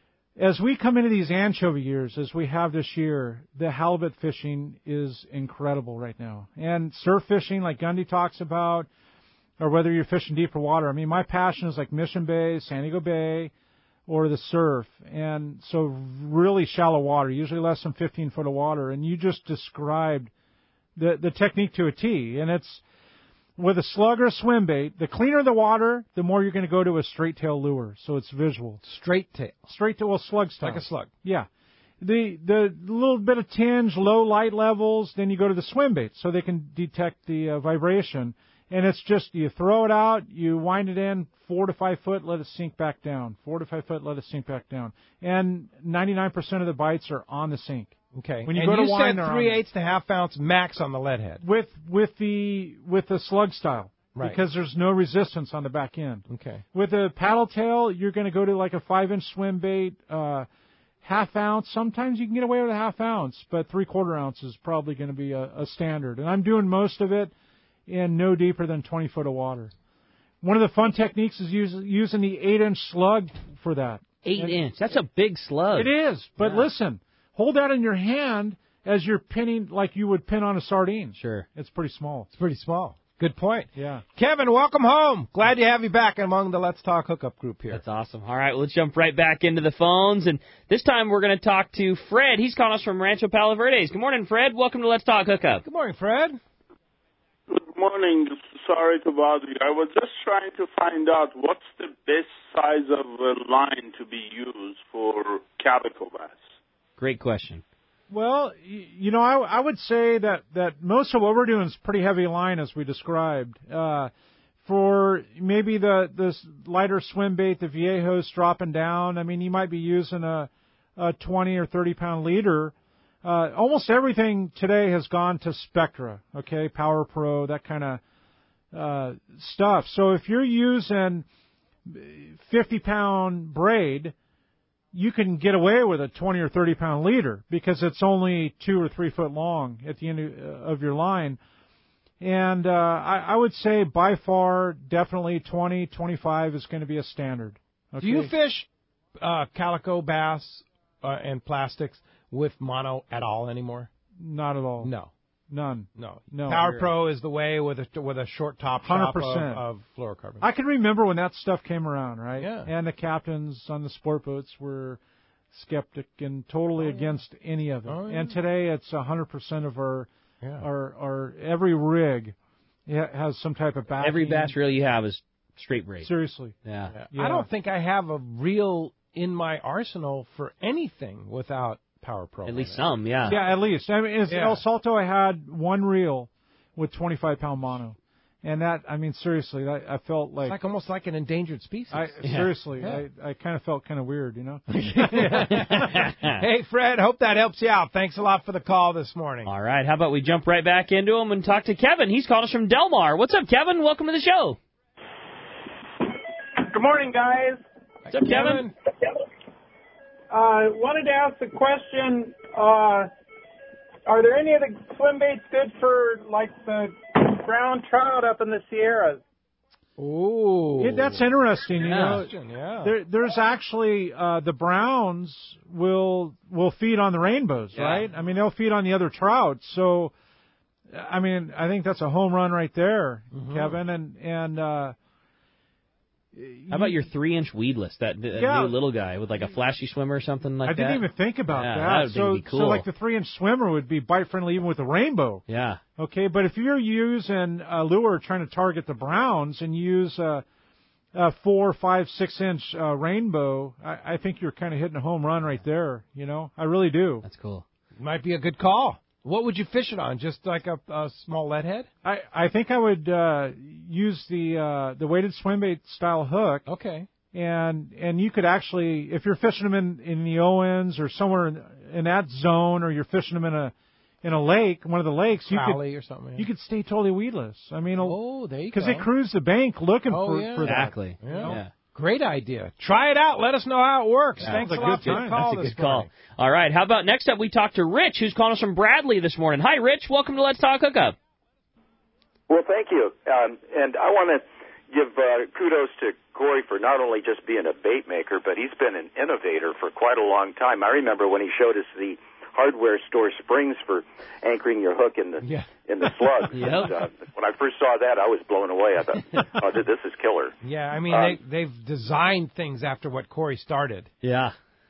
as we come into these anchovy years, as we have this year, the halibut fishing is incredible right now. And surf fishing, like Gundy talks about, or whether you're fishing deeper water. I mean, my passion is like Mission Bay, San Diego Bay, or the surf. And so really shallow water, usually less than fifteen foot of water. And you just described the, the technique to a T. And it's with a slug or a swim bait, the cleaner the water, the more you're going to go to a straight tail lure. So it's visual. Straight tail. Straight tail, well, slug style. Like a slug. Yeah. The the little bit of tinge, low light levels, then you go to the swim bait so they can detect the uh, vibration. And it's just, you throw it out, you wind it in, four to five foot, let it sink back down. Four to five foot, let it sink back down. And ninety-nine percent of the bites are on the sink. Okay. When you and go to you wind, said they're three on eighths to half ounce max on the lead head. With, with the, with the slug style. Right. Because there's no resistance on the back end. Okay. With a paddle tail, you're going to go to like a five inch swim bait, uh, half ounce. Sometimes you can get away with a half ounce, but three quarter ounce is probably going to be a, a standard. And I'm doing most of it in no deeper than twenty foot of water. One of the fun techniques is use, using the eight inch slug for that. Eight and inch. That's a big slug. It is. But Yeah. listen, hold that in your hand as you're pinning like you would pin on a sardine. Sure. It's pretty small. It's pretty small. Good point. Yeah. Kevin, welcome home. Glad to have you back among the Let's Talk Hookup group here. That's awesome. All right, well, let's jump right back into the phones. And this time we're going to talk to Fred. He's calling us from Rancho Palo Verdes. Good morning, Fred. Welcome to Let's Talk Hookup. Good morning, Fred. Good morning. Sorry to bother you. I was just trying to find out what's the best size of a line to be used for calico bass. Great question. Well, y- you know, I, I would say that, that most of what we're doing is pretty heavy line, as we described. Uh, for maybe the the lighter swim bait, the Viejos dropping down, I mean, you might be using a, a twenty or thirty pound leader. uh, almost everything today has gone to Spectra, okay, Power Pro, that kind of uh, stuff. So if you're using fifty pound braid, you can get away with a twenty or thirty pound leader because it's only two or three foot long at the end of your line. And uh, I, I would say by far, definitely twenty, twenty-five is going to be a standard. Okay? Do you fish uh, calico bass uh, and plastics with mono at all anymore? Not at all. No. None. No. No. Power Pro is the way with a with a short top one hundred top percent. of, of fluorocarbon. I can remember when that stuff came around, right? Yeah. And the captains on the sport boats were skeptic and totally Oh, yeah. against any of it. Oh, yeah. And today it's one hundred percent of our, Yeah. our, our, every rig ha- has some type of backing. Every bass reel you have is straight braid. Seriously. Yeah. Yeah. Yeah. I don't think I have a reel in my arsenal for anything without Power Pro. At on least it. some, yeah. Yeah, at least. I mean, it's Yeah. El Salto, I had one reel with twenty-five pound mono. And that, I mean, seriously, I, I felt like... It's like almost like an endangered species. I, Yeah. Seriously, Yeah. I, I kind of felt kind of weird, you know? Hey, Fred, hope that helps you out. Thanks a lot for the call this morning. All right, how about we jump right back into him and talk to Kevin? He's called us from Del Mar. What's up, Kevin? Welcome to the show. Good morning, guys. What's up, Kevin? Uh, wanted to ask the question, uh, are there any of the swim baits good for, like, the brown trout up in the Sierras? Ooh. Yeah, that's interesting. You know, Yeah. there, there's actually uh, the browns will will feed on the rainbows, Yeah. right? I mean, they'll feed on the other trout. So, I mean, I think that's a home run right there, Mhm. Kevin. And and uh, How about your three-inch weedless, that, that Yeah. new little guy with like a flashy swimmer or something like I that? didn't even think about Yeah, that. that would so, be cool. so like the three-inch swimmer would be bite-friendly even with the rainbow. Yeah. Okay, but if you're using a lure trying to target the browns and you use a, a four, five, six-inch uh, rainbow, I, I think you're kind of hitting a home run right there. You know, I really do. That's cool. Might be a good call. What would you fish it on? Just like a, a small lead head? I, I think I would uh, use the uh, the weighted swim bait style hook. Okay. And and you could actually, if you're fishing them in, in the Owens or somewhere in, in that zone, or you're fishing them in a in a lake, one of the lakes, you Crowley could or something. Yeah. you could stay totally weedless. I mean, oh, there you go. because they cruise the bank looking Oh, for, yeah. for that. Exactly. Yeah. You know? Yeah. Great idea. Try it out. Let us know how it works. Yeah. Thanks That's a a lot good for the time. call That's a this good call. morning. All right, how about next up we talk to Rich, who's calling us from Bradley this morning. Hi, Rich. Welcome to Let's Talk Hookup. Well, thank you. Um, and I want to give uh, kudos to Corey for not only just being a bait maker, but he's been an innovator for quite a long time. I remember when he showed us the hardware store springs for anchoring your hook in the Yeah. in the slugs. Yep. And, uh, when I first saw that, I was blown away. I thought, oh, this is killer. Yeah, I mean, Um, they, they've designed things after what Corey started. Yeah.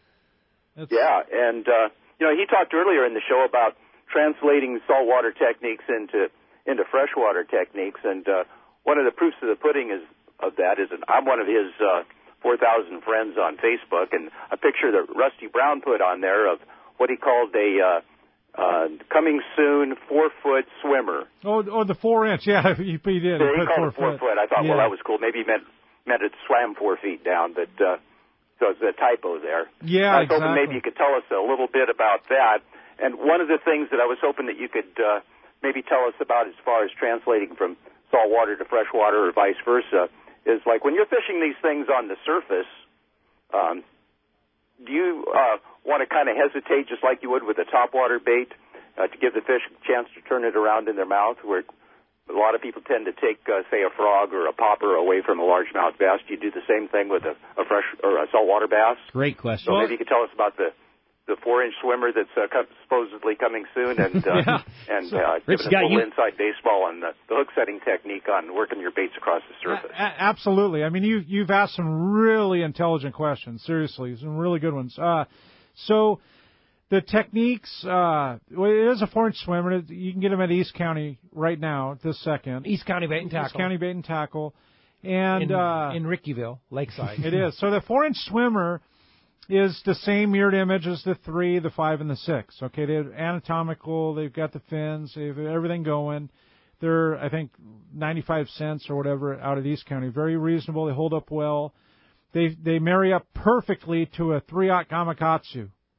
Yeah, and uh, you know, he talked earlier in the show about translating saltwater techniques into into freshwater techniques, and uh, one of the proofs of the pudding is of that is that I'm one of his uh, four thousand friends on Facebook, and a picture that Rusty Brown put on there of what he called a uh, uh, coming soon four foot swimmer. Oh, oh, the four inch, yeah, he, he did. Yeah, he put called it four foot. I thought, Yeah. well, that was cool. Maybe he meant meant it swam four feet down, but uh, so it's a typo there. Yeah, I was hoping exactly. maybe you could tell us a little bit about that. And one of the things that I was hoping that you could uh, maybe tell us about as far as translating from saltwater to freshwater or vice versa is like when you're fishing these things on the surface, um, do you uh, want to kind of hesitate just like you would with a topwater bait uh, to give the fish a chance to turn it around in their mouth, where a lot of people tend to take, uh, say, a frog or a popper away from a largemouth bass? Do you do the same thing with a, a fresh or a saltwater bass? Great question. So maybe you could tell us about the the four-inch swimmer that's uh, co- supposedly coming soon, and uh, Yeah. and uh, Rich, giving us got a little you- inside baseball on the, the hook setting technique on working your baits across the surface. A- a- absolutely. I mean, you, you've asked some really intelligent questions. Seriously, some really good ones. Uh, so the techniques, uh, well, it is a four-inch swimmer. You can get them at East County right now, this second. East County Bait and Tackle. East County Bait and Tackle. And in, uh, in Rickyville, Lakeside. it is. So the four-inch swimmer is the same mirrored image as the three, the five, and the six. Okay, they're anatomical. They've got the fins. They've everything going. They're, I think, ninety-five cents or whatever out of East County. Very reasonable. They hold up well. They they marry up perfectly to a three-aught Gamakatsu.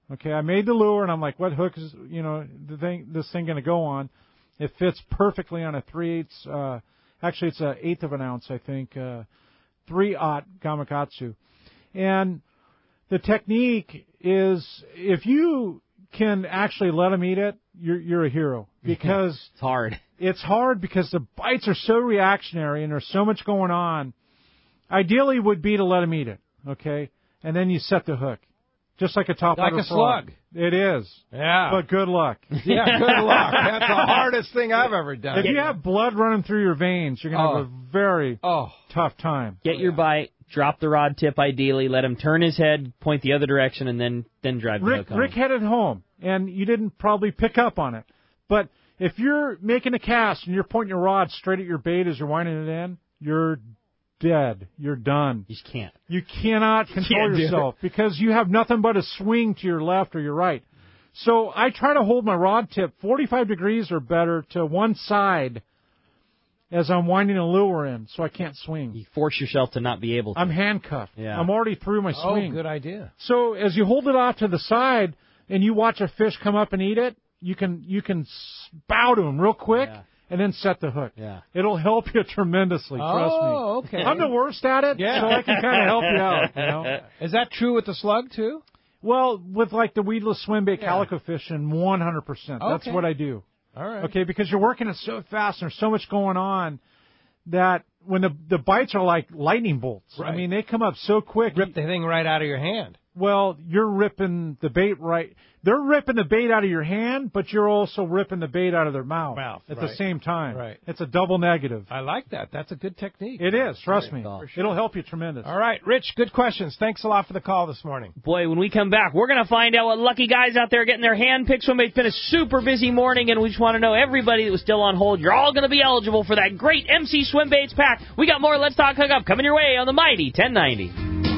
Okay, I made the lure, and I'm like, what hook is, you know, the thing, this thing going to go on? It fits perfectly on a three-eighths, uh, actually it's an eighth of an ounce, I think, uh, three-aught Gamakatsu. And the technique is, if you can actually let them eat it, you're, you're a hero. Because it's hard. It's hard because the bites are so reactionary and there's so much going on. Ideally would be to let them eat it, okay? And then you set the hook. Just like a top Like a slug. It is. Yeah. But good luck. Yeah, good luck. That's the hardest thing I've ever done. If you have blood running through your veins, you're going to Oh. have a very oh. tough time. Get your bite, drop the rod tip ideally, let him turn his head, point the other direction, and then, then drive the Rick, hook home. Rick had it home, and you didn't probably pick up on it. But if you're making a cast and you're pointing your rod straight at your bait as you're winding it in, you're dead. You're done. You just can't. You cannot control Can't do yourself because you have nothing but a swing to your left or your right. So I try to hold my rod tip forty-five degrees or better to one side as I'm winding a lure in so I can't swing. You force yourself to not be able to. I'm handcuffed. Yeah. I'm already through my Oh, swing. good idea. So as you hold it off to the side and you watch a fish come up and eat it, you can you can bow to him real quick and then set the hook. Yeah. It'll help you tremendously, trust me. Oh, okay. I'm the worst at it, Yeah. so I can kind of help you out. You know? Is that true with the slug, too? Well, with like the weedless swim bait calico fishing, one hundred percent. That's Okay. what I do. All right. Okay, because you're working it so fast and there's so much going on that when the the bites are like lightning bolts. I Right. mean, they come up so quick. Rip the thing right out of your hand. Well, you're ripping the bait right. They're ripping the bait out of your hand, but you're also ripping the bait out of their mouth, Mouth, at right. the same time. Right. It's a double negative. I like that. That's a good technique. It is. Trust me. For sure. It'll help you tremendous. All right, Rich, good questions. Thanks a lot for the call this morning. Boy, when we come back, we're going to find out what lucky guys out there getting their hand-picked swim bait. It's been a super busy morning, and we just want to know everybody that was still on hold, you're all going to be eligible for that great M C Swim Baits pack. We got more Let's Talk Hookup coming your way on the Mighty ten ninety.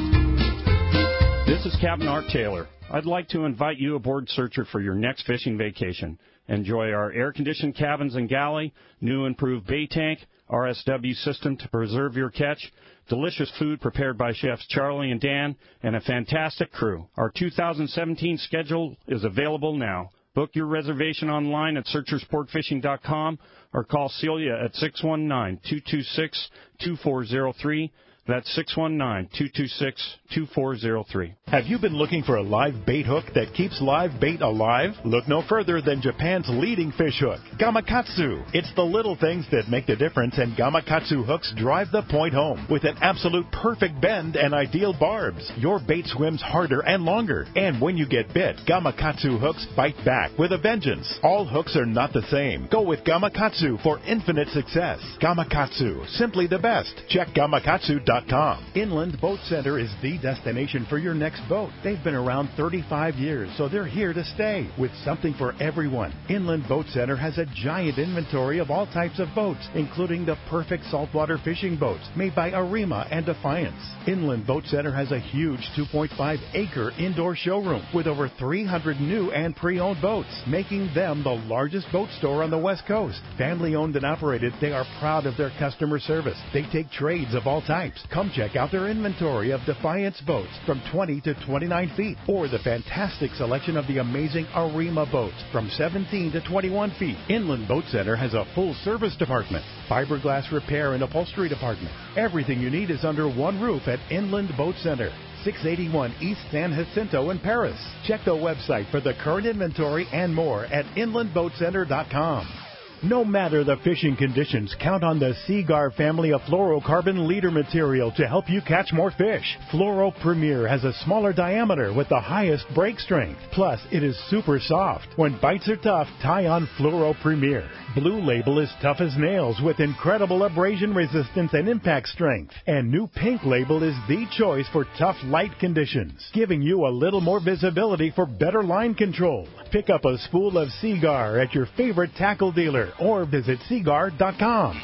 This is Captain Art Taylor. I'd like to invite you aboard Searcher for your next fishing vacation. Enjoy our air-conditioned cabins and galley, new improved bait tank, R S W system to preserve your catch, delicious food prepared by chefs Charlie and Dan, and a fantastic crew. Our two thousand seventeen schedule is available now. Book your reservation online at searcher sport fishing dot com or call Celia at six one nine, two two six, two four zero three. That's six one nine, two two six, two four zero three. Have you been looking for a live bait hook that keeps live bait alive? Look no further than Japan's leading fish hook, Gamakatsu. It's the little things that make the difference, and Gamakatsu hooks drive the point home. With an absolute perfect bend and ideal barbs, your bait swims harder and longer. And when you get bit, Gamakatsu hooks bite back with a vengeance. All hooks are not the same. Go with Gamakatsu for infinite success. Gamakatsu, simply the best. Check gamakatsu dot com. Inland Boat Center is the destination for your next boat. They've been around thirty-five years, so they're here to stay with something for everyone. Inland Boat Center has a giant inventory of all types of boats, including the perfect saltwater fishing boats made by Arima and Defiance. Inland Boat Center has a huge two point five acre indoor showroom with over three hundred new and pre-owned boats, making them the largest boat store on the West Coast. Family owned and operated, they are proud of their customer service. They take trades of all types. Come check out their inventory of Defiance boats from twenty to twenty-nine feet, or the fantastic selection of the amazing Arima boats from seventeen to twenty-one feet. Inland Boat Center has a full service department, fiberglass repair and upholstery department. Everything you need is under one roof at Inland Boat Center. six eighty-one East San Jacinto in Paris. Check the website for the current inventory and more at inland boat center dot com. No matter the fishing conditions, count on the Seagar family of fluorocarbon leader material to help you catch more fish. Fluoro Premier has a smaller diameter with the highest break strength. Plus, it is super soft. When bites are tough, tie on Fluoro Premier. Blue Label is tough as nails with incredible abrasion resistance and impact strength. And new Pink Label is the choice for tough light conditions, giving you a little more visibility for better line control. Pick up a spool of Seagar at your favorite tackle dealer or visit seagar dot com.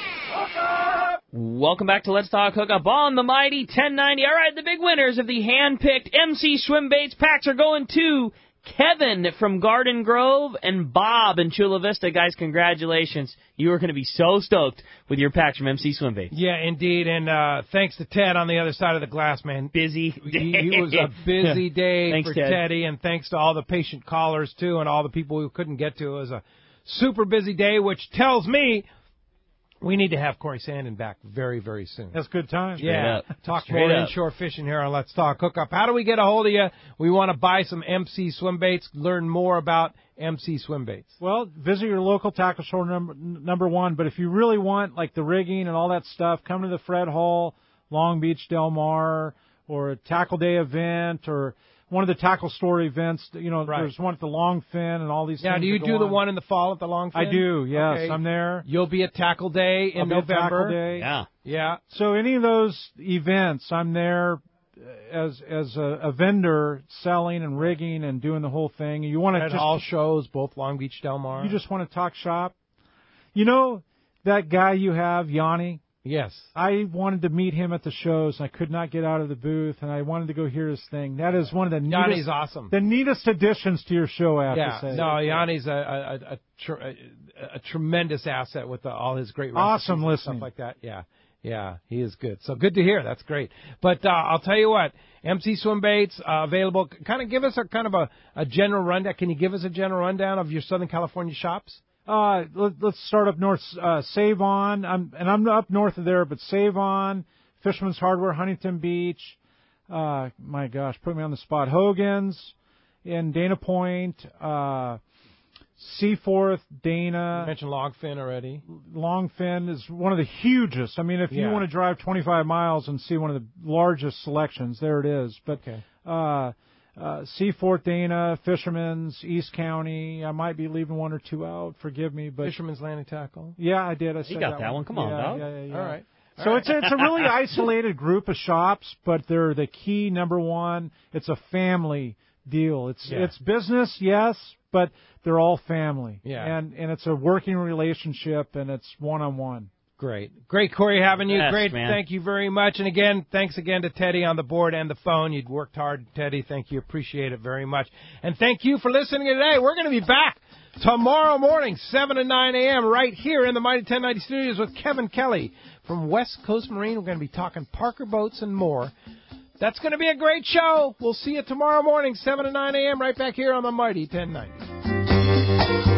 Welcome back to Let's Talk Hookup on the Mighty ten ninety. All right, the big winners of the hand-picked M C Swim Baits packs are going to Kevin from Garden Grove, and Bob in Chula Vista. Guys, congratulations. You are going to be so stoked with your packs from M C Swimbaits. Yeah, indeed. And uh, thanks to Ted on the other side of the glass, man. Busy day. He, he was a busy day thanks, for Ted. Teddy, and thanks to all the patient callers, too, and all the people who couldn't get to. It was a super busy day, which tells me we need to have Corey Sandin back very, very soon. That's good time. Yeah. up. Talk Straight more up. inshore fishing here on Let's Talk Hookup. How do we get a hold of you? We want to buy some M C Swimbaits, learn more about M C Swimbaits. Well, visit your local tackle store, number, number one. But if you really want, like, the rigging and all that stuff, come to the Fred Hall, Long Beach, Del Mar, or a Tackle Day event, or one of the tackle store events. You know, Right. there's one at the Longfin and all these Now, things. do you that do go the on. one in the fall at the Longfin? I do, yes. Okay. I'm there. You'll be at Tackle Day in I'll be at November. Tackle Day. Yeah. Yeah. So any of those events, I'm there as as a, a vendor selling and rigging and doing the whole thing. You want to At just all shows, both Long Beach, Del Mar. you just want to talk shop. You know that guy you have, Yanni? Yes. I wanted to meet him at the shows. I could not get out of the booth, and I wanted to go hear his thing. That is one of the Yanni's neatest, awesome. the neatest additions to your show, I have Yeah, to say. no, Yanni's a a, a, tr- a, a tremendous asset with the, all his great recipes Awesome and listening. stuff like that. Yeah, yeah, he is good. So good to hear. That's great. But uh, I'll tell you what, M C Swimbaits uh, available. Kind of give us a kind of a, a general rundown. Can you give us a general rundown of your Southern California shops? Uh, let, let's start up north. Uh, Save On, I'm, and I'm up north of there, but Save On, Fisherman's Hardware, Huntington Beach. Uh, my gosh, put me on the spot. Hogan's in Dana Point, uh, Seaforth, Dana. You mentioned Longfin already. Longfin is one of the hugest. I mean, if Yeah. you want to drive twenty-five miles and see one of the largest selections, there it is. But Okay. uh, uh, Seaforth, Dana, Fisherman's, East County. I might be leaving one or two out. Forgive me, but Fisherman's Landing Tackle. yeah, I did. I said got that one. Come on, yeah, dog. yeah, yeah, yeah. All right. So it's a, it's a really isolated group of shops, but they're the key number one. It's a family deal. It's Yeah. it's business, yes, but they're all family. Yeah. And and it's a working relationship, and it's one on one. Great. Great, Corey, having you. Yes, Great. man. Thank you very much. And again, thanks again to Teddy on the board and the phone. You'd worked hard, Teddy. Thank you. Appreciate it very much. And thank you for listening today. We're going to be back tomorrow morning, seven to nine a.m., right here in the Mighty ten ninety Studios with Kevin Kelly from West Coast Marine. We're going to be talking Parker boats and more. That's going to be a great show. We'll see you tomorrow morning, seven to nine a.m., right back here on the Mighty ten ninety.